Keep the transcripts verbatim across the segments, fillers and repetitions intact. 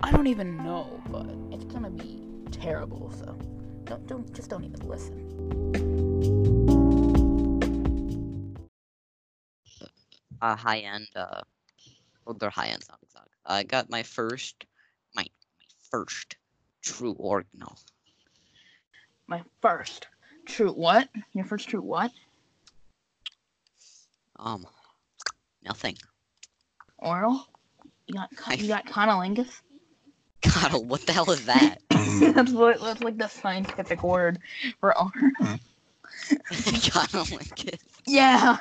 I don't even know, but it's gonna be terrible. So don't don't just don't even listen. Uh, high end. Uh, well, they're high end sound exact. I got my first, my my first true ordinal. My first true what? Your first true what? Um, nothing. Oral? You got I you got conolingus? God, what the hell is that? that's what that's like the scientific word for oral. Conolingus. Yeah.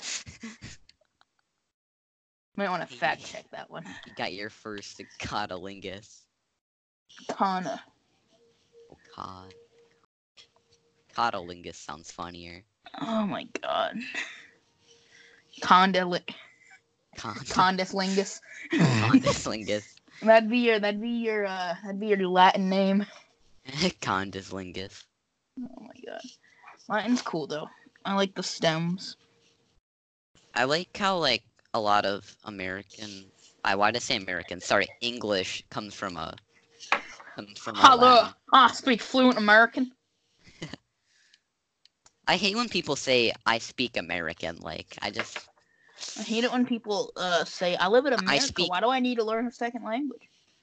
Might want to fact check that one. You got your first conolingus. Cona. Oh God. Conolingus sounds funnier. Oh my god. Condil Con- Condislingus. Condislingus. That'd be your that'd be your uh that'd be your Latin name. Condislingus. Oh my god. Latin's cool though. I like the stems. I like how like a lot of American I why did I say American? Sorry, English comes from a comes from a Hello. Latin. I speak fluent American. I hate when people say I speak American. Like I just I hate it when people uh say I live in America. speak- Why do I need to learn a second language?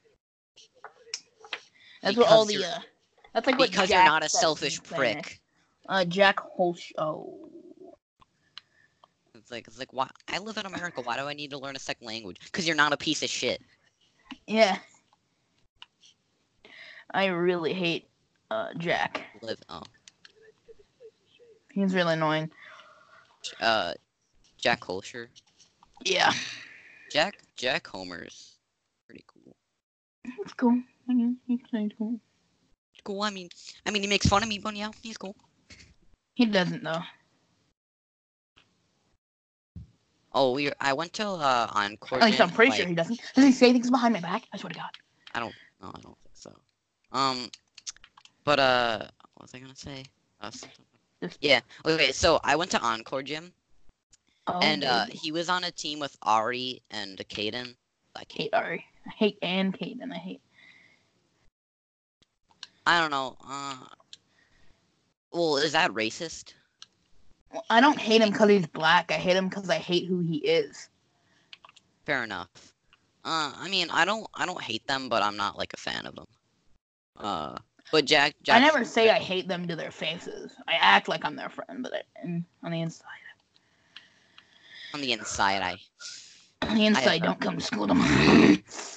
That's Because what all the you're- uh that's like what because Jack you're not a says in selfish Spanish. prick. Uh Jack Holsh oh. It's like it's like why I live in America. Why do I need to learn a second language? Because you're not a piece of shit. Yeah. I really hate uh Jack. Live oh He's really annoying. uh Jack Holscher. Yeah. Jack Jack Homer's pretty cool. It's cool. I mean, he's cool. Cool. I mean, I mean, he makes fun of me, but yeah, he's cool. He doesn't though. Oh, we. I went to uh Encore. At least I'm Gym, pretty like, sure he doesn't. Does he say things behind my back? I swear to God. I don't. No, I don't think so. Um, but uh, what was I gonna say? Uh, something- Just- yeah. Okay, so I went to Encore Gym, Oh, and uh, baby. he was on a team with Ari and Caden. Like, hate Ari. I hate Ann Caden. I hate. I don't know. Uh, well, is that racist? Well, I don't hate him because he's black. I hate him because I hate who he is. Fair enough. Uh, I mean, I don't. I don't hate them, but I'm not like a fan of them. Uh, but Jack. Jack I never say I hate them to their faces. I act like I'm their friend, but I, and on the inside, on the inside, I. on the inside, I- don't come to school tomorrow.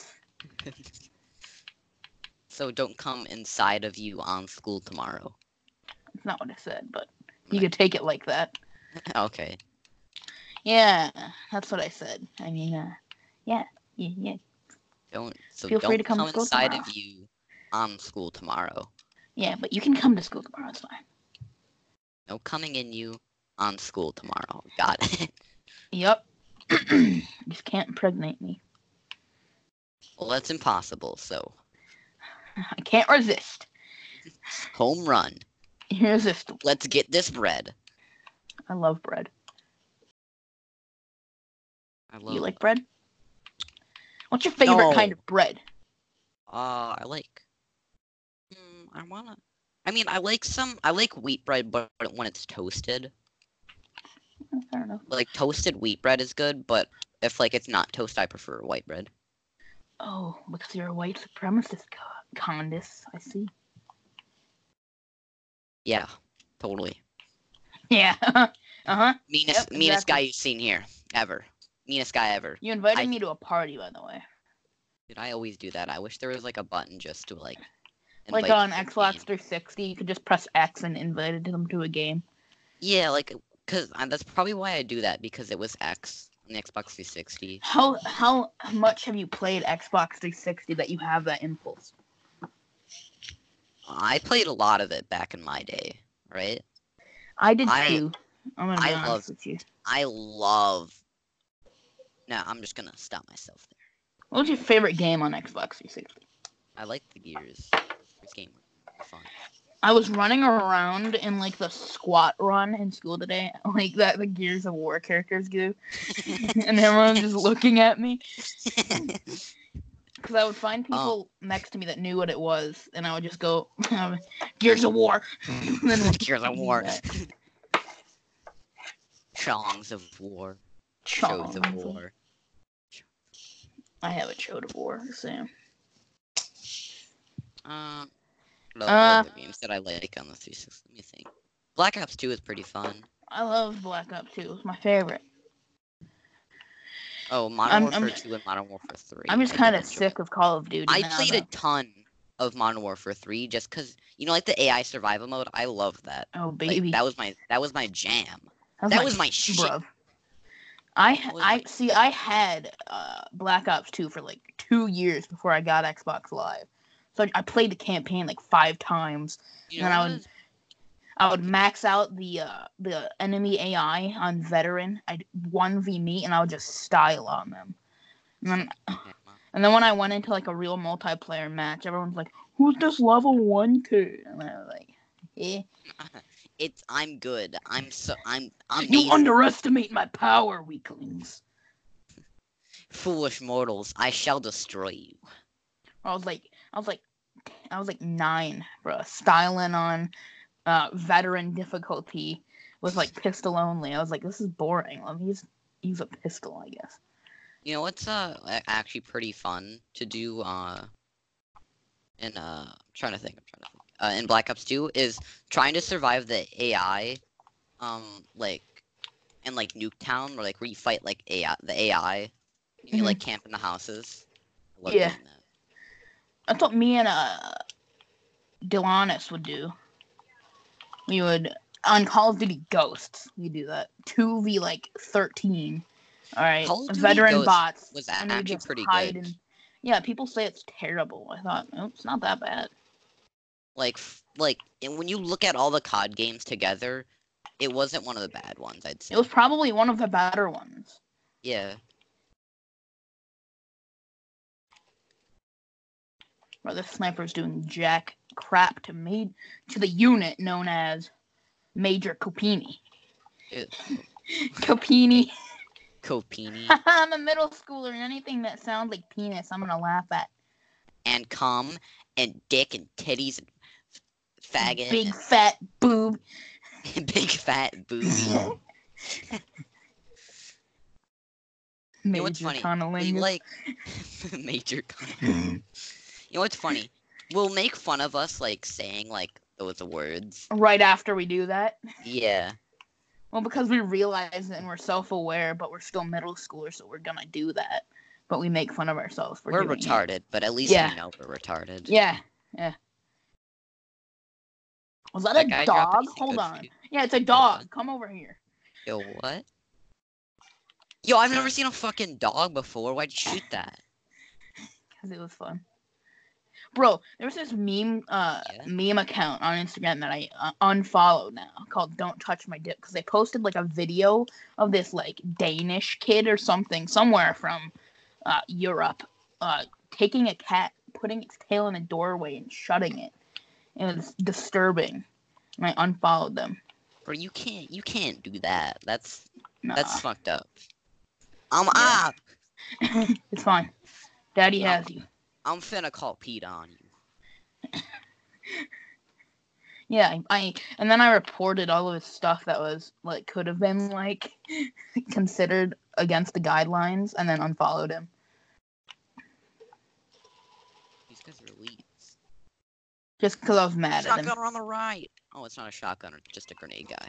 So don't come inside of you on school tomorrow. That's not what I said, but you could take it like that. Okay. Yeah, that's what I said. I mean, uh, yeah, yeah, yeah. Don't so Feel don't free to come come to school inside tomorrow. of you on school tomorrow. Yeah, but you can come to school tomorrow. It's fine. No coming in you on school tomorrow. Got it. Yep. You just can't impregnate me. Well, that's impossible. So I can't resist. home run. Irresistible. Let's get this bread. I love bread. I love. You like bread? What's your favorite No. kind of bread? Uh, I like. Mm, I wanna. I mean, I like some. I like wheat bread, but when it's toasted. Oh, fair enough. Like toasted wheat bread is good, but if like it's not toast, I prefer white bread. Oh, because you're a white supremacist, Condis. I see. Yeah, totally. Yeah. uh-huh. Meanest, Yep, meanest exactly. guy you've seen here ever. Meanest guy ever. You invited I- me to a party, by the way. Dude, I always do that. I wish there was like a button just to like. Like invite on people to Xbox game. three sixty, you could just press X and invite them to a game. Yeah, like, cause uh, that's probably why I do that because it was X on the Xbox three sixty. How how much have you played Xbox three sixty that you have that impulse? I played a lot of it back in my day, right? I did I- too. I'm gonna be I honest love- with you. I love. Nah, I'm just gonna stop myself there. What was your favorite game on Xbox three sixty? I like the Gears. This game was fun. I was running around in like the squat run in school today, like that the Gears of War characters do, and everyone was just looking at me. Because I would find Oh. people next to me that knew what it was, and I would just go, Gears of War. And then we'll Gears of do War. that. Songs of War. Shows of Songs. War. I have a Chode of War, Sam. Uh, what Uh, other games that I like on the three sixty? Let me think. Black Ops two is pretty fun. I love Black Ops two. It's my favorite. Oh, Modern I'm- Warfare I'm- two and Modern Warfare three. I'm just I did kind of enjoy. sick of Call of Duty. I now, played a though. ton of Modern Warfare three just because, you know, like the A I survival mode. I love that. Oh, Like, baby. that was my that was my jam. That That was my shit. bruv. I That was I my- see. I had uh, Black Ops two for like two years before I got Xbox Live, so I, I played the campaign like five times. You know and I what would- is- I would max out the uh, the enemy A I on veteran. I'd one v me, and I would just style on them. And then Okay, well, and then when I went into like a real multiplayer match, everyone's like, "Who's this level one kid?" And I was like, "Eh, It's I'm good. I'm so I'm you amazing. underestimate my power, weaklings." Foolish mortals, I shall destroy you. I was like, I was like, I was like nine, bro. Styling on uh, veteran difficulty with like pistol only. I was like, this is boring. Let me use use a pistol, I guess. You know what's uh a- actually pretty fun to do uh in uh I'm trying to think I'm trying to think uh in Black Ops two is trying to survive the A I um like in like Nuketown or like where you fight like A I the A I and you Mhm. like camp in the houses. I love Yeah. doing that. That's what me and uh, Delonis would do. We would on Call of Duty Ghosts. We do that two v like thirteen. All right, Call of Duty veteran Ghosts bots. was and we actually just pretty hide good. in- Yeah, people say it's terrible. I thought, oh, it's not that bad. Like f- like and when you look at all the C O D games together, it wasn't one of the bad ones, I'd say. It was probably one of the better ones. Yeah. Where the sniper's doing jack crap to me to the unit known as Major Copini. It, Copini. Copini I'm a middle schooler, and anything that sounds like penis, I'm gonna laugh at. and cum and dick and titties and faggot Big fat boob. and big fat booby. You know what's Major funny? We cunnilingus. like major cum. You know what's funny? We'll make fun of us like saying like those words. Right after we do that. Yeah. Well, because we realize it and we're self-aware, but we're still middle schoolers, so we're gonna do that. But we make fun of ourselves for We're doing it. retarded, but at least Yeah. we know we're retarded. Yeah, yeah. Was that, That a guy dropped dog? anything Hold good for on. you? Yeah, it's a dog. Come over here. Yo, what? Yo, I've never seen a fucking dog before. Why'd you shoot that? Because it was fun. Bro, there's this meme uh Yeah? meme account on Instagram that I uh, unfollowed now called Don't Touch My Dick because they posted like a video of this like Danish kid or something somewhere from uh, Europe uh, taking a cat, putting its tail in a doorway and shutting it. It was disturbing. And I unfollowed them. Bro, you can't you can't do that. That's Nah. that's fucked up. I'm Yeah. ah It's fine. Daddy Um, has you. I'm finna call Pete on you. Yeah, I, I and then I reported all of his stuff that was like could have been like considered against the guidelines, and then unfollowed him. These guys are elites. Just because I was mad at him. Shotgunner on the right. Oh, it's not a shotgunner, just a grenade guy.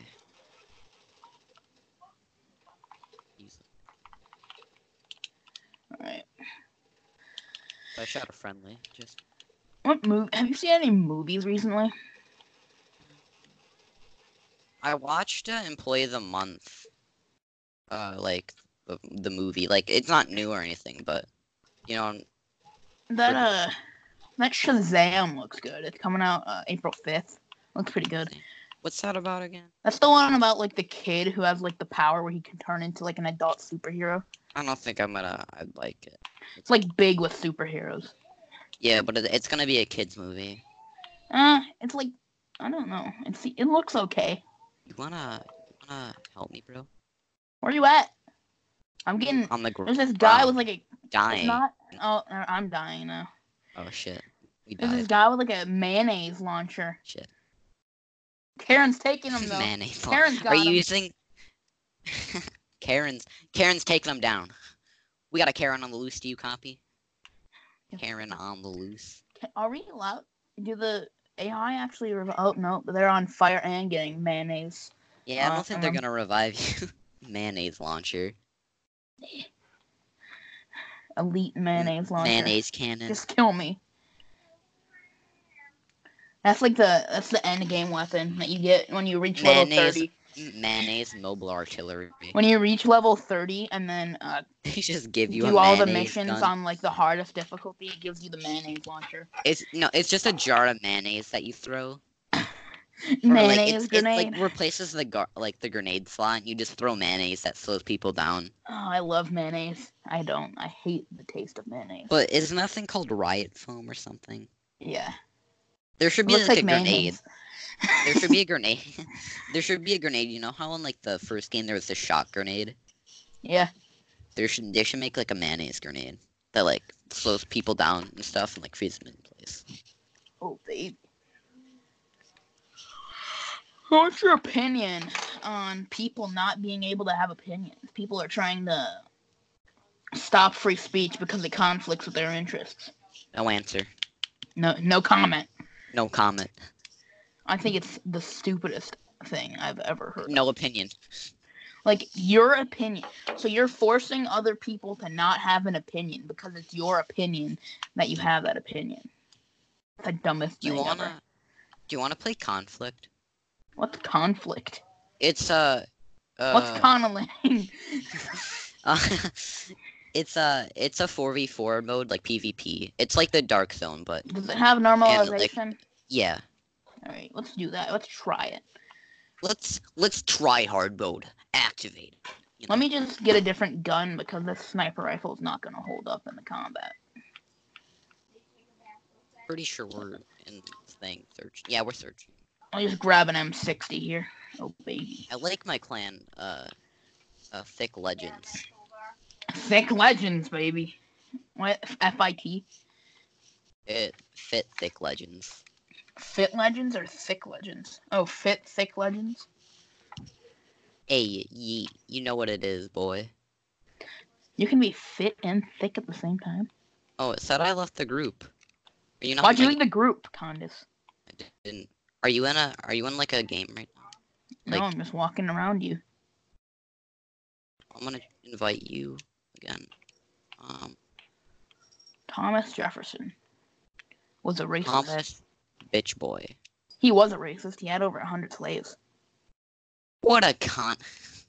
Easy. Alright. I shot a friendly. Just What movie? Have you seen any movies recently? I watched uh, Employee of the Month. Uh, like the, the movie. Like it's not new or anything, but you know, That uh, that Shazam looks good. It's coming out uh, April fifth. Looks pretty good. what's that about again? That's the one about like the kid who has like the power where he can turn into like an adult superhero. I don't think I'm gonna. I'd like it. It's like big with superheroes. Yeah, but it, it's gonna be a kids movie. Uh, it's like I don't know. It's it looks okay. You wanna, you wanna help me, bro? Where you at? I'm getting. On the gr- There's this guy ground. with like a. It's Dying. not. Oh, uh, I'm dying now. Oh shit. We There's this died. guy with like a mayonnaise launcher. Shit. Karen's taking him though. Mayonnaise. Karen's got Are you him. using Karen's Karen's taking them down. We got a Karen on the loose, do you copy? Karen on the loose. Are we allowed? Do the A I actually rev- Oh no, they're on fire and getting mayonnaise. Yeah, I don't Uh, think they're um, gonna revive you. Mayonnaise launcher. Elite mayonnaise launcher. Mayonnaise cannon. Just kill me. That's like the that's the end game weapon that you get when you reach level Mayonnaise. thirty. Mayonnaise mobile artillery. When you reach level thirty and then uh, They just give you do a all the mayonnaise missions gun. on like the hardest difficulty, it gives you the mayonnaise launcher. It's no, it's just a jar of mayonnaise that you throw. Or, Mayonnaise like, it's, grenade. It like replaces the gar- like the grenade slot. And you just throw mayonnaise that slows people down. Oh, I love mayonnaise. I don't. I hate the taste of mayonnaise. But isn't that thing called riot foam or something? Yeah. There should It be looks like, like a grenade. mayonnaise. There should be a grenade. There should be a grenade. You know how in like the first game there was the shot grenade? Yeah. There should they should make like a mayonnaise grenade that like slows people down and stuff and like freezes them in place. Oh, baby. What's your opinion on people not being able to have opinions? People are trying to stop free speech because it conflicts with their interests. No answer. No, no comment. No comment. I think it's the stupidest thing I've ever heard. No opinion. Like, your opinion. So you're forcing other people to not have an opinion because it's your opinion that you have that opinion. It's the dumbest Do you thing wanna ever. do you wanna play Conflict? What's conflict? It's uh, uh What's connoling? uh, it's a it's a four v four mode like PvP. It's like the Dark Zone, but Does it have normalization? yeah. Alright, let's do that. Let's try it. Let's let's try hard mode. Activate. You Let know? me just get a different gun because this sniper rifle is not going to hold up in the combat. Pretty sure we're in this thing search. Yeah, we're searching. I'll just grab an M sixty here. Oh, baby. I like my clan, uh, uh, Thick Legends. Thick Legends, baby. What? F I T? It fit Thick Legends. Fit Legends or Thick Legends? Oh, Fit Thick Legends? Hey, ye, you know what it is, boy. You can be fit and thick at the same time. Oh, it said I left the group. Are you not? Why'd you like, leave the group, Condis? I didn't. Are you in a? Are you in like a game right now? No, Like- I'm just walking around you. I'm gonna invite you again. Um, Thomas Jefferson was a racist. Thomas, bitch boy. He was a racist. He had over a hundred slaves. What a cunt.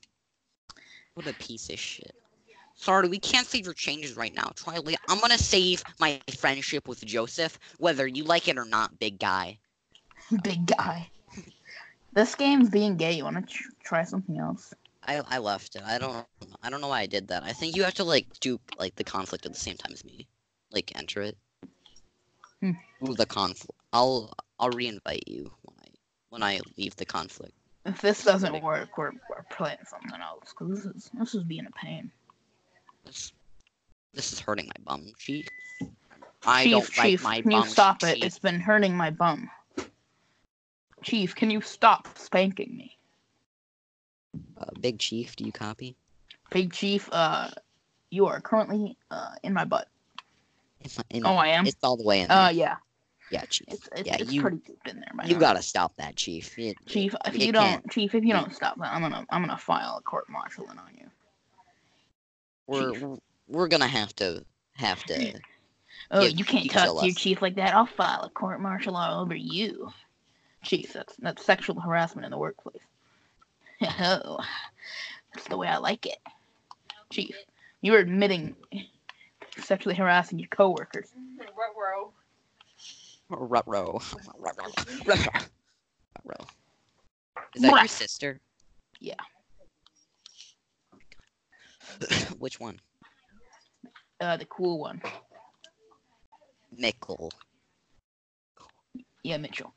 What a piece of shit. Sorry, we can't save your changes right now. Try later. I'm gonna save my friendship with Joseph, whether you like it or not, big guy. Big guy. This game's being gay. You want to tr- try something else? I I left it. I don't I don't know why I did that. I think you have to like do like the conflict at the same time as me. Like enter it. Hmm. Ooh, the conflict. I'll I'll re-invite you when I when I leave the conflict. If this doesn't work, we're, we're playing something else. Cause this is this is being a pain. This this is hurting my bum cheek. I Chief, don't like Chief, my can bum you stop it? cheek. It's been hurting my bum. Chief, can you stop spanking me? Uh, Big Chief, do you copy? Big Chief, uh, you are currently uh in my butt. In my- in- Oh, I am. It's all the way in there. Uh, yeah, yeah, Chief. it's it's, Yeah, it's you- pretty deep in there. By You now. gotta stop that, Chief. It- Chief, if it you can't- don't, Chief, if you don't stop that, I'm gonna I'm gonna file a court martialing on you. We're Chief. we're- we're gonna have to have to. Oh, Yeah, you can't you talk tell to your us. chief like that. I'll file a court martial all over you. Chief, that's that's sexual harassment in the workplace. Oh, that's the way I like it. Chief, you're admitting sexually harassing your coworkers. Ruh-roh. Rutro. Rutro. Is that your Bruh. sister? Yeah. Which one? Uh, the cool one. Mickle. Yeah, Mitchell.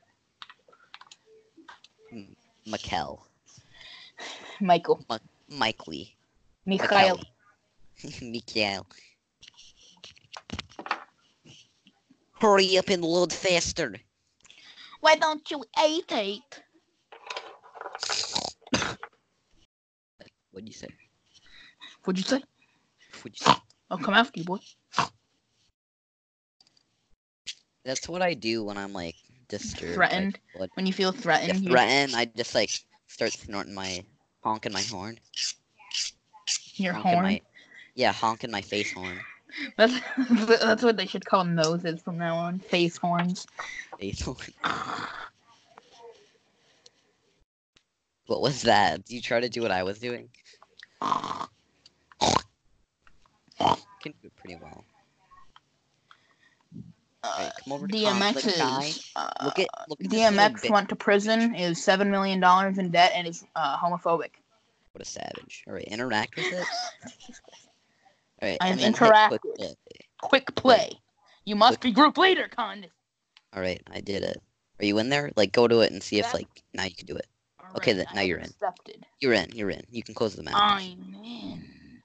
Mikkel. Michael. Mike Lee. Mikhail. Mikael. Hurry up and load faster. Why don't you eat it? What'd you say? What'd you say? What'd you say? I'll come after you, boy. That's what I do when I'm like disturbed. Threatened. Like, When you feel threatened. if You... threatened, I just like start snorting my, honking my horn. Your honking horn. My, yeah, honking my face horn. That's that's what they should call noses from now on. Face horns. Face horn. What was that? Did you try to do what I was doing? Can do it pretty well. Uh, Right, come over to D M conflict guy. X's uh, Look at look at this D M X little bit. went to prison, is seven million dollars in debt, and is uh, homophobic. What a savage. Alright, interact with it. Alright, I've and then hit interacted. quick play. Quick play. You must Quick- be group leader, Condis. Alright, I did it. Are you in there? Like, go to it and see if, That- like, now you can do it. All Okay, right, then, I now have you're in. accepted. You're in, you're in. You can close the map. I'm in.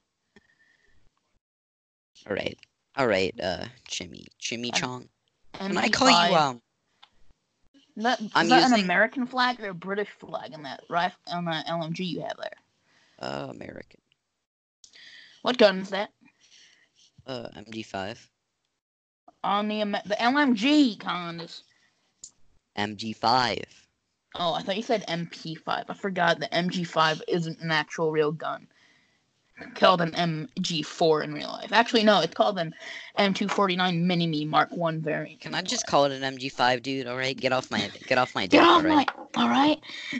Alright. Alright, uh, Chimmy. Chimmy Chong. Can I M P call you, five. um, That, is I'm that an using- American flag or a British flag on that right on that L M G you have there? uh, American. What gun is that? Uh, M G five. On the Am- the L M G, Condis. M G five. Oh, I thought you said M P five. I forgot that M G five isn't an actual real gun. It's called an M G four in real life. Actually, no, it's called an M two forty-nine Mini-Me Mark one variant. Can I just call it an M G five, dude? Alright, get off my, get off my dick, Get off alright? my... Alright?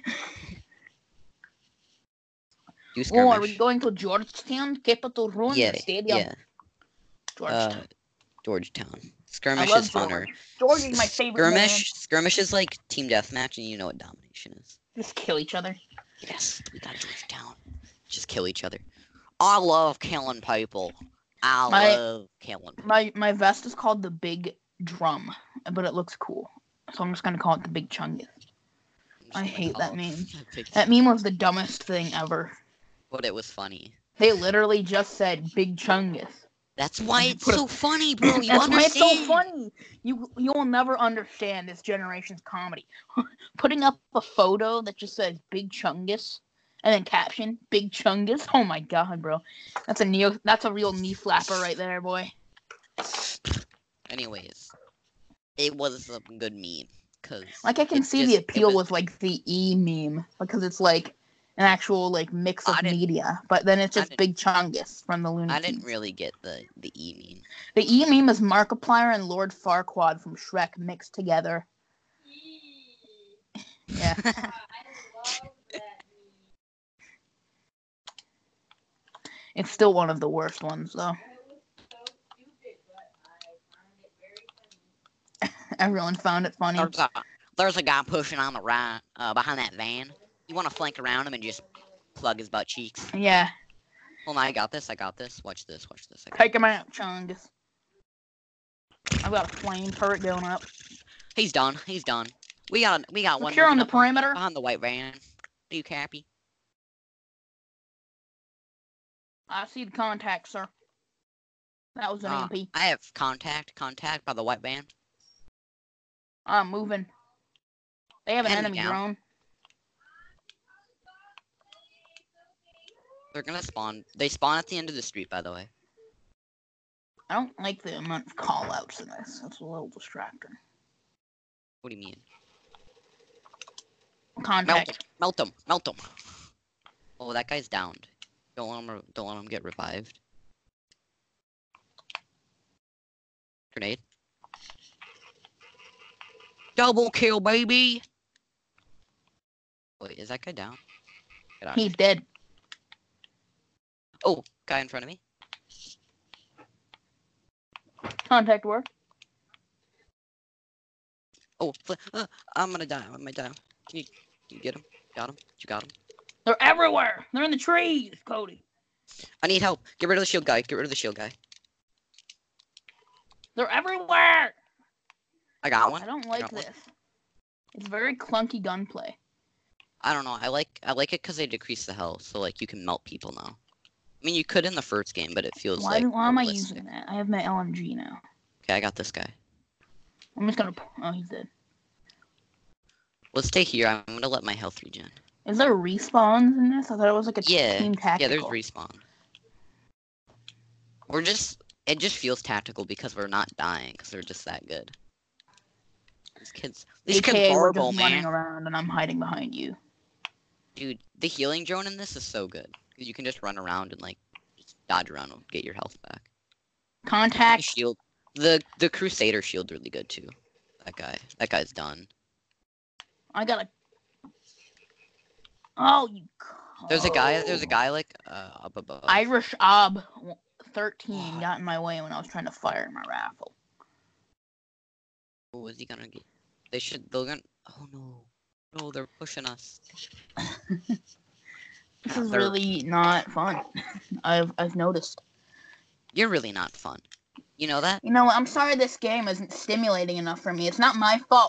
Do Oh, are we skirmish. going to Georgetown? Capital Ruins Yeah, Stadium? yeah. Georgetown. Uh, Georgetown. I Skirmish love is funner. George. George is my favorite man. Skirmish, skirmish is like team deathmatch, and you know what domination is. Just kill each other. Yes, we got Georgetown. Just kill each other. I love killing people. I My- love killing people. My my vest is called the Big Drum, but it looks cool. So I'm just gonna call it the Big Chungus. I'm just I gonna hate call that it meme. Big That Chungus. meme was the dumbest thing ever. But it was funny. They literally just said Big Chungus. That's why And it's put a- so funny, bro. You That's understand? why it's so funny. You you'll never understand this generation's comedy. Putting up a photo that just says Big Chungus and then caption Big Chungus. Oh my god, bro. That's a neo. That's a real knee flapper right there, boy. Anyways, it was a good meme. Cause Like I can it see just- the it appeal was- with like the E meme because it's like an actual like mix of I didn't- media, but then it's I just didn't- Big Chungus from the Looney I didn't Tunes. really get the the E meme. The E meme is Markiplier and Lord Farquaad from Shrek mixed together. Yeah. It's still one of the worst ones though. Everyone found it funny. There's a, there's a guy pushing on the right, uh, behind that van. You want to flank around him and just plug his butt cheeks. Yeah. Hold on, I got this. I got this. Watch this. Watch this. I got Take him out, Chungus. I've got a flame turret going up. He's done. He's done. We got we got one. Secure on moving the up perimeter. behind the white van. Are you happy? I see the contact, sir. That was an Uh, E M P. I have contact. Contact by the white van. I'm moving. They have an Enemy enemy down. drone. They're gonna spawn. They spawn at the end of the street, by the way. I don't like the amount of call outs in this. That's a little distracting. What do you mean? Melt Contact. them. Melt them. Melt them. Oh, that guy's downed. Don't let him. re- Don't let him get revived. Grenade. Double kill, baby. Wait, is that guy down? Get out of He's here. dead. Oh, guy in front of me. Contact work. Oh, fl- uh, I'm gonna die. I'm gonna die. Can you, can you get him? Got him? You got him? They're everywhere. They're in the trees, Cody. I need help. Get rid of the shield guy. Get rid of the shield guy. They're everywhere. I got one. I don't I like got one. this. It's very clunky gunplay. I don't know. I like I like it because they decrease the health, so like you can melt people now. mean, you could in the first game, but it feels Why, like do, why am I realistic. using that? I have my L M G now. Okay, I got this guy. I'm just gonna. Oh, he's dead. Let's stay here. I'm gonna let my health regen. Is there respawns in this? I thought it was like a Yeah, team tactical. yeah. There's respawn. We're just. It just feels tactical because we're not dying because we're just that good. These kids. These kids A K A we're horrible, just man. running around and I'm hiding behind you. Dude, the healing drone in this is so good because you can just run around and like just dodge around and get your health back. The Contact. shield. The the Crusader shield's really good too. That guy. That guy's done. I got a. Oh, you. There's a guy. There's a guy like uh, up above. Irish Ob thirteen got in my way when I was trying to fire my rifle. What was he gonna get? They should. They're gonna. Oh no. No, they're pushing us. This is really not fun. I've I've noticed. You're really not fun. You know that? You know what? I'm sorry this game isn't stimulating enough for me. It's not my fault.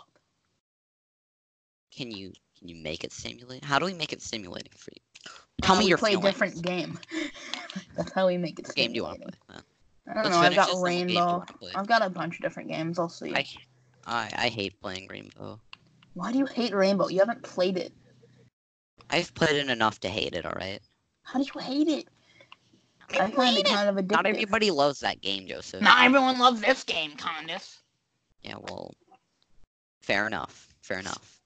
Can you can you make it stimulating? How do we make it stimulating for you? Tell uh, me we your play feelings. a different game. That's how we make it What game do you want stimulating. to play? I don't Let's know. I've finish got this, then what game do you Rainbow. wanna play? I've got a bunch of different games. I'll see. I, I I hate playing Rainbow. Why do you hate Rainbow? You haven't played it. I've played it enough to hate it. All right. How do you hate it? I, I find hate it kind of addictive. Not everybody loves that game, Joseph. Not everyone loves this game, Condis. Yeah, well, fair enough. Fair enough.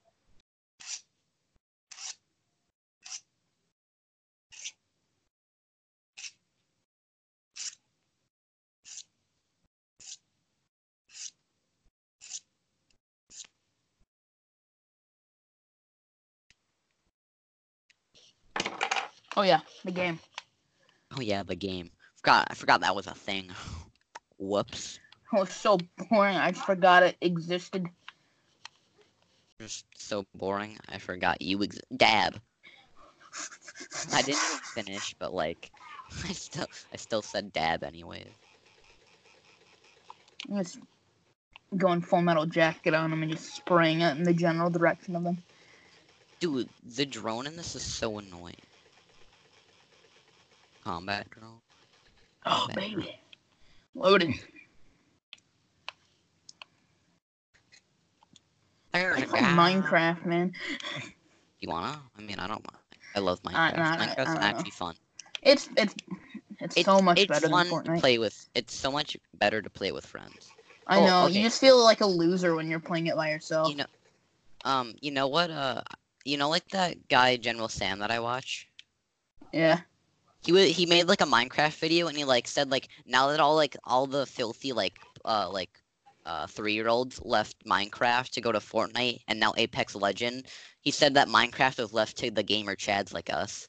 Oh yeah, the game. Oh yeah, the game. Forgot. I forgot that was a thing. Whoops. It was so boring. I just forgot it existed. Just so boring. I forgot you ex- dab. I didn't even finish, but like, I still, I still said dab anyway. I'm just going Full Metal Jacket on them and just spraying it in the general direction of them. Dude, the drone in this is so annoying. Combat drone. Oh Combat baby, drone. loading. There's I a play guy. Minecraft, man. You wanna? I mean, I don't mind. I love Uh, Minecraft. nah, Minecraft's I don't know. actually fun. It's it's it's, It's so much it's better fun than Fortnite. to play with. It's so much better to play with friends. I Oh, know. okay. You just feel like a loser when you're playing it by yourself. You know, um, you know what? Uh, you know, like that guy General Sam that I watch. Yeah. He would he made like a Minecraft video and he like said like now that all like all the filthy like uh like uh three year olds left Minecraft to go to Fortnite and now Apex Legend, he said that Minecraft was left to the gamer chads like us.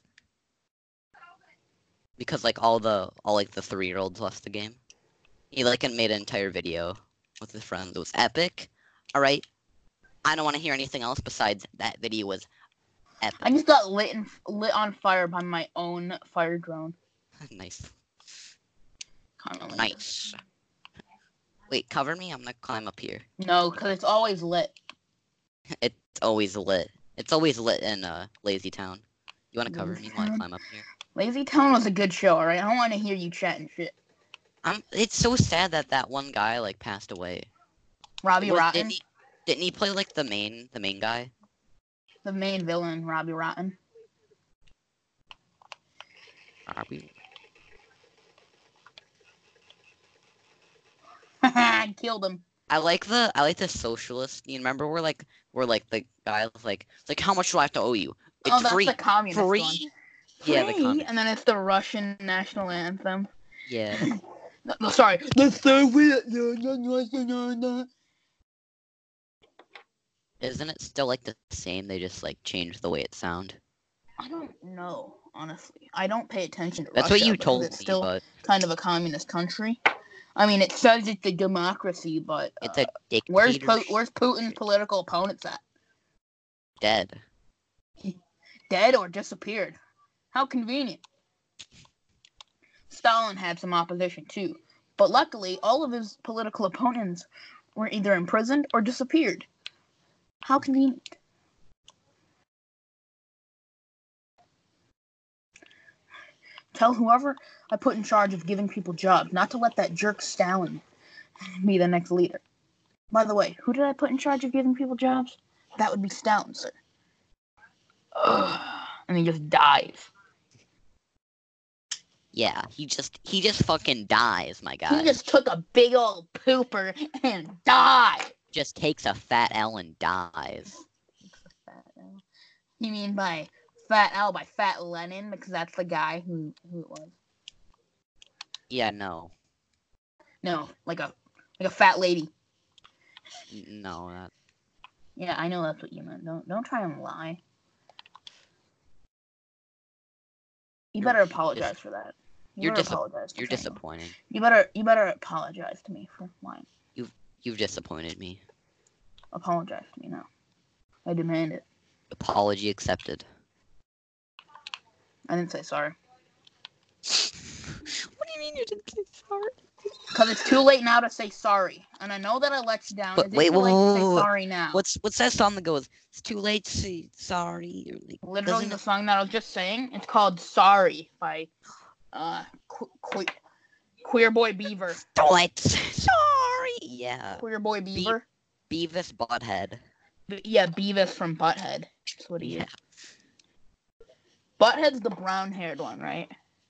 Because like all the all like the three year olds left the game. He like made an entire video with his friends. It was epic. Alright. I don't want to hear anything else besides that video was epic. I just got lit and lit on fire by my own fire drone. Nice. Kind of Nice. Wait, cover me? I'm gonna climb up here. No, because it's always lit. It's always lit. It's always lit in uh Lazy Town. You wanna cover Lazy me while I Town? climb up here? Lazy Town was a good show, alright? I don't want to hear you chatting shit. I'm. It's so sad that that one guy like passed away. Robbie Was- Rotten, Didn't he, didn't he play like the main the main guy? the main villain, Robbie Rotten. Robbie. I killed him. I like the I like the socialist. You remember where like where like the guy was like like how much do I have to owe you? It's oh, that's free. the communist Free. one. Yeah, the Free, communist. and then it's the Russian national anthem. Yeah. No, no, sorry. Let's start with no, no, no, no, no. Isn't it still like the same? They just like changed the way it sound. I don't know, honestly. I don't pay attention to That's Russia. what you because told me, it's still but kind of a communist country. I mean, it says it's a democracy, but uh, it's a where's dictatorship. po- where's Putin's political opponents at? Dead. Dead or disappeared? How convenient. Stalin had some opposition too, but luckily all of his political opponents were either imprisoned or disappeared. How convenient. Tell whoever I put in charge of giving people jobs not to let that jerk Stalin be the next leader. By the way, who did I put in charge of giving people jobs? That would be Stalin, sir. Ugh. And he just dies. Yeah, he just he just fucking dies, my guy. He just took a big old pooper and died. Just takes a fat L and dies. Fat L. You mean by Fat L by Fat Lenin? Because that's the guy who, who it was. Yeah, no. No, like a like a fat lady. N- No, that... Yeah, I know that's what you meant. Don't don't try and lie. You You're better apologize dis- for that. You You're better dis- apologize. to You're China. disappointing. You better you better apologize to me for lying. You've disappointed me. Apologize to me now. I demand it. Apology accepted. I didn't say sorry. What do you mean you didn't say sorry? Because it's too late now to say sorry. And I know that I let you down. But Is wait, it too whoa, late whoa, to say whoa, whoa. sorry now? What's what's that song that goes? It's too late to say sorry. Or like, Literally doesn't the it- song that I was just saying. It's called Sorry by uh que- que- Queer Boy Beaver. Too late to say sorry. Yeah. Queer Boy Beaver. Beavis Butthead. Be- yeah, Beavis from Butthead. That's what he Yeah. is. Butthead's the brown-haired one, right?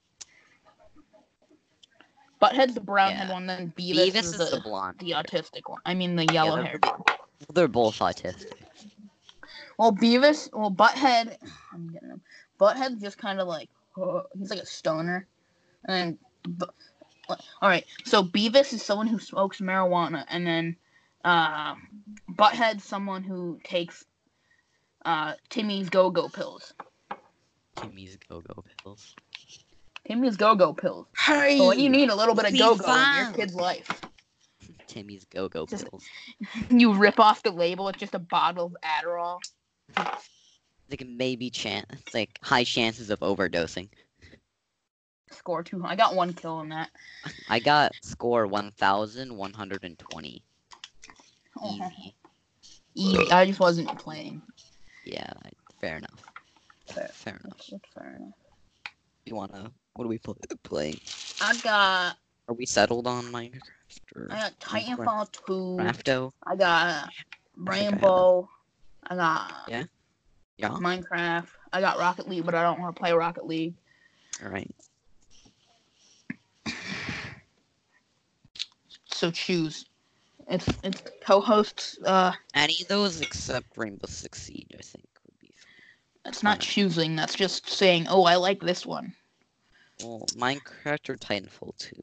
Butthead's the brown-haired Yeah. one, then Beavis, Beavis is, is the, the blonde. the autistic one. I mean, the Yeah, yellow-haired they're, one. they're both autistic. Well, Beavis, well, Butthead, I'm getting him. Butthead's just kind of like, uh, he's like a stoner. And, but, all right, so Beavis is someone who smokes marijuana, and then uh, Butthead's someone who takes uh, Timmy's Go-Go pills. Timmy's Go-Go pills. Timmy's Go-Go pills. Hey! So when you need a little bit of be Go-Go in your fine. kid's life, Timmy's Go-Go Just- pills. you rip off the label. It's just a bottle of Adderall. Like maybe chance, like high chances of overdosing. Score two. I got one kill in that. I got score one thousand one hundred and twenty. Oh, Easy. easy. I just wasn't playing. Yeah, fair enough. Fair, Fair enough. That's, that's fair enough. You wanna? What are we pl- playing? I got. Are we settled on Minecraft? Or I got Titanfall two. Crafto? I got I think I have Rainbow. I got Yeah? Yeah. Minecraft. I got Rocket League, but I don't want to play Rocket League. All right. So choose. It's it's co-hosts. Uh, Any of those except Rainbow Six Siege, I think would be. that's not choosing. That's just saying, oh, I like this one. Well, Minecraft or Titanfall two.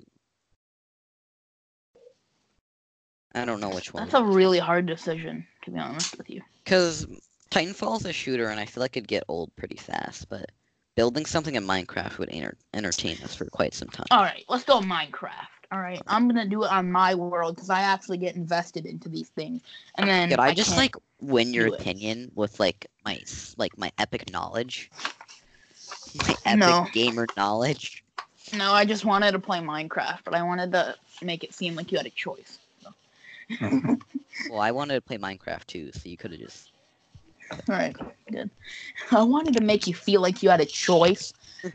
I don't know which one. That's a really hard decision, to be honest with you. Because Titanfall is a shooter, and I feel like it'd get old pretty fast. But building something in Minecraft would enter- entertain us for quite some time. All right, let's go Minecraft. All right, I'm gonna do it on my world because I actually get invested into these things, and then Could I, I just can't- like win your do it. opinion with like my s- like my epic knowledge, my epic No. gamer knowledge? No, I just wanted to play Minecraft, but I wanted to make it seem like you had a choice. Well, I wanted to play Minecraft too, so you could have just. All right, good. I wanted to make you feel like you had a choice,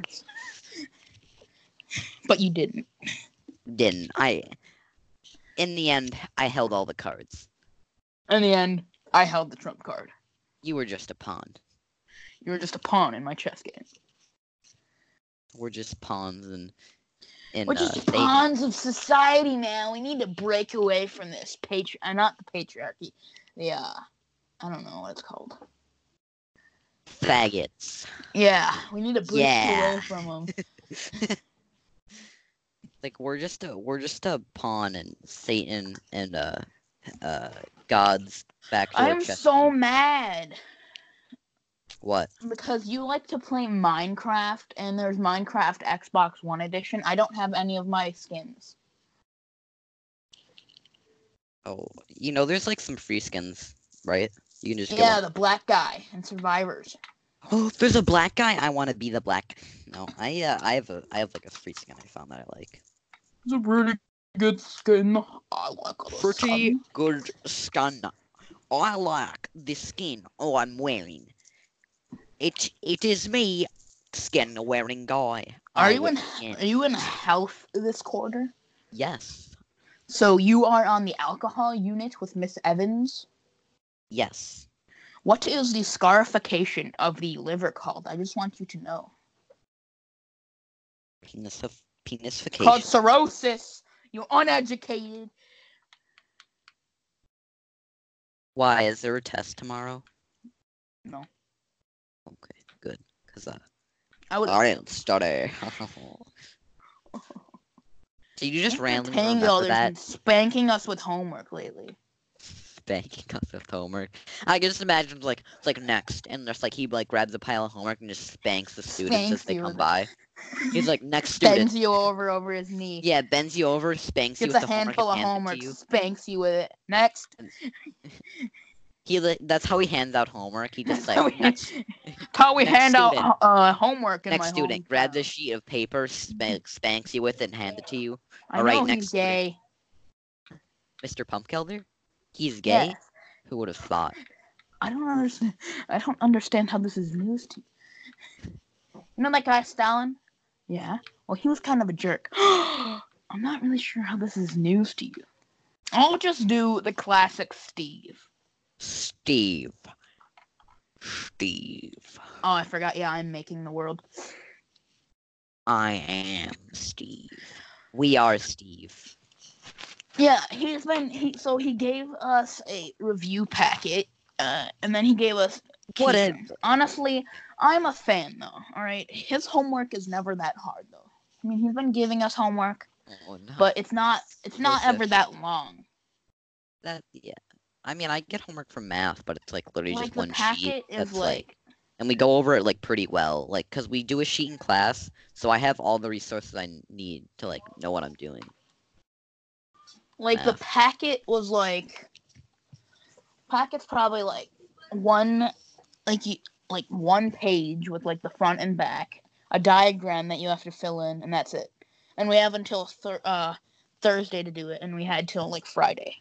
but you didn't. Didn't I? In the end, I held all the cards. In the end, I held the trump card. You were just a pawn. You were just a pawn in my chess game. We're just pawns and. In, We're uh, just they- pawns of society now. We need to break away from this patri- uh, not the patriarchy. The uh, I don't know what it's called. Faggots. Yeah, we need to break Yeah. away from them. Like we're just a we're just a pawn in Satan and uh uh God's backdoor I'm chess so game. mad What? because you like to play Minecraft, and there's Minecraft Xbox One edition. I don't have any of my skins. Oh, you know, there's like some free skins, right? You can just go Yeah, on- the black guy and Survivors. Oh, there's a black guy. I want to be the black. No, I uh, I have a I have like a free skin I found that I like. It's a really good skin. I like the Pretty skin. good skin. I like the skin. Oh, I'm wearing. It it is me, skin wearing guy. Are I you in? would win. Are you in health this quarter? Yes. So you are on the alcohol unit with Miss Evans. Yes. What is the scarification of the liver called? I just want you to know. Penis of It's called penisification. cirrhosis. You uneducated. Why is there a test tomorrow? No. Okay, good. Cause uh, I would. I didn't study. So you just randomly Tango, remember there's that? been spanking us with homework lately. Spanking us with homework. I can just imagine like it's like next, and just like he like grabs a pile of homework and just spanks the students Spanks as they you come with by. He's like, next student. Bends you over over his knee. Yeah, bends you over, spanks you Gets with a the homework handful and of hands it homework, to you. spanks you with it. Next. He li- that's how he hands out homework. He just That's how like we- next how we next hand student. out uh, homework in next my student hometown. grabs a sheet of paper, spank, spanks you with it, and hands it to you. I All know right, he's next student. gay. Mister Pumpkelder? He's gay? Yes. Who would have thought? I don't understand. I don't understand how this is news to you. You know that guy Stalin? Yeah. Well, he was kind of a jerk. I'm not really sure how this is news to you. I'll just do the classic Steve. Steve. Steve. Oh, I forgot. Yeah, I'm making the world. I am Steve. We are Steve. Yeah, he's been he so he gave us a review packet, uh, and then he gave us What is keyframes. Honestly, I'm a fan though. All right, his homework is never that hard though. I mean, he's been giving us homework, Oh no. but it's not it's not Joseph. ever that long. That yeah. I mean, I get homework from math, but it's like literally Like just the one sheet. packet is That's like, and we go over it like pretty well, like because we do a sheet in class, so I have all the resources I need to like know what I'm doing. like the Math. packet was like, packet's probably like one, like you like one page with like the front and back, a diagram that you have to fill in, and that's it. And we have until thir- uh Thursday to do it, and we had till like Friday.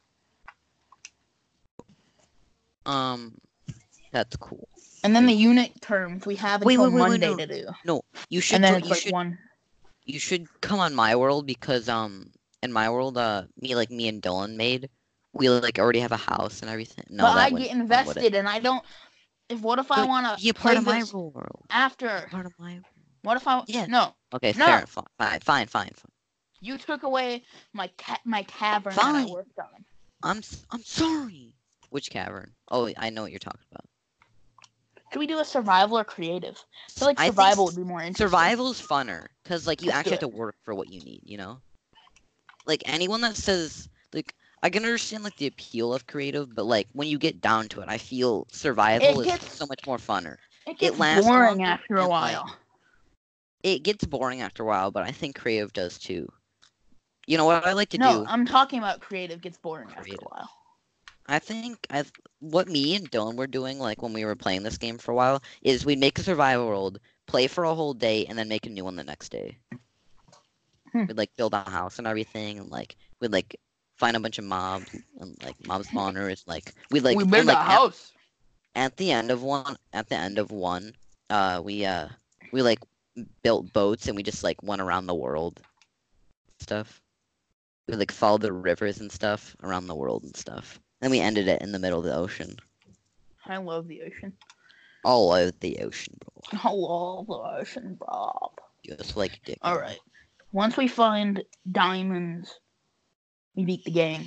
Um, that's cool. And then the unit terms we have Wait, until wait, wait, wait, Monday no. to do. No, you should. And then jo- it's you like should. one. You should come on my world because um, in my world, uh, me like me and Dylan made, we like already have a house and everything. No, but that I wouldn't get be fun, would it? invested, and I don't. If what if I But want Be a to part play of my this world. after? Part of my. What if I? Yeah. No, Okay, No. fair. Fine, fine, fine, fine. fine. you took away my ca- my cavern that I Fine. worked on. I'm s- I'm sorry. Which cavern? Oh, I know what you're talking about. Should we do a survival or creative? I feel like I think survival would be more interesting. Survival's funner because like you Let's actually do have to work for what you need. You know. Like anyone that says like I can understand like the appeal of creative, but like when you get down to it, I feel survival It is gets- so much more funner. It gets lasts boring longer after a and, while. like, It gets boring after a while, but I think creative does too. You know what I like to no, do? I'm talking about creative gets boring after Creative. a while. I think I what me and Dylan were doing like when we were playing this game for a while is we'd make a survival world, play for a whole day, and then make a new one the next day. Hmm. We'd like build a house and everything, and like we'd like find a bunch of mobs and like mob spawners. Like we like we and, build like, a at- house. At the end of one, at the end of one, uh, we uh we like built boats and we just like went around the world, stuff. We like followed the rivers and stuff around the world and stuff. Then we ended it in the middle of the ocean. I love the ocean. All over the ocean, bro. I love the ocean, bro. Just like dick. All right. Once we find diamonds, we beat the game.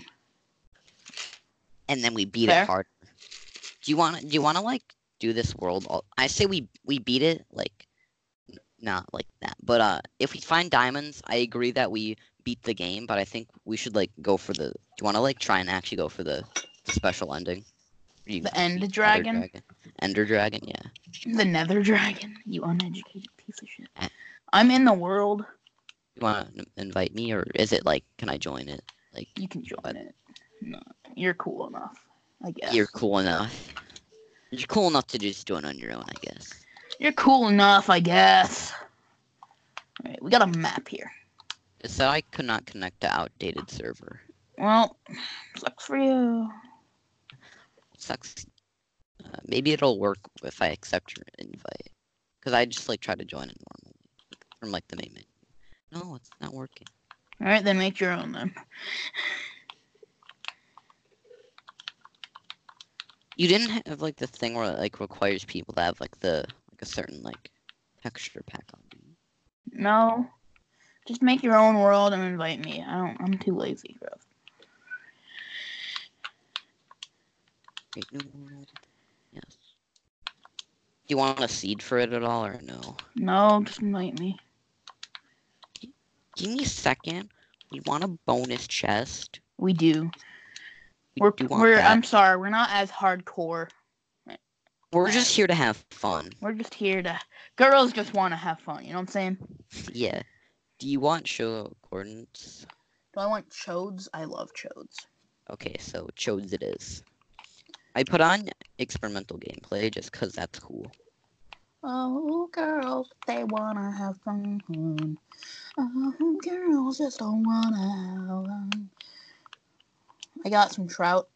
And then we beat Fair. it hard. Do you want to? Do you want to like do this world? All- I say we we beat it like not like that. But uh, if we find diamonds, I agree that we beat the game. But I think we should like go for the. Do you want to like try and actually go for the, the special ending? You The beat End Nether Dragon? Ender Dragon, yeah. The Nether Dragon, you uneducated piece of shit. Eh. I'm in the world. You want to invite me, or is it like, can I join it? Like, You can join What? it. No, you're cool enough, I guess. you're cool enough. You're cool enough to just join on your own, I guess. You're cool enough, I guess. Alright, we got a map here. It said I could not connect to outdated server. Well, sucks for you. Sucks. Uh, maybe it'll work if I accept your invite. Because I just like try to join it normally from like the main menu. No, it's not working. All right, then make your own then. You didn't have like the thing where it like requires people to have like the like a certain like texture pack on. No, just make your own world and invite me. I don't. I'm too lazy, bro. Create new world. Yes. Do you want a seed for it at all or no? No, just invite me. Give me a second. We want a bonus chest. We do. We We're. do want We're. that. I'm sorry. We're not as hardcore. We're just here to have fun. We're just here to. Girls just want to have fun. You know what I'm saying? Yeah. Do you want show coordinates? Do I want chodes? I love chodes. Okay, so chodes it is. I put on experimental gameplay just because that's cool. Oh, girls, they wanna have fun. Oh, girls just don't wanna have fun. I got some trout.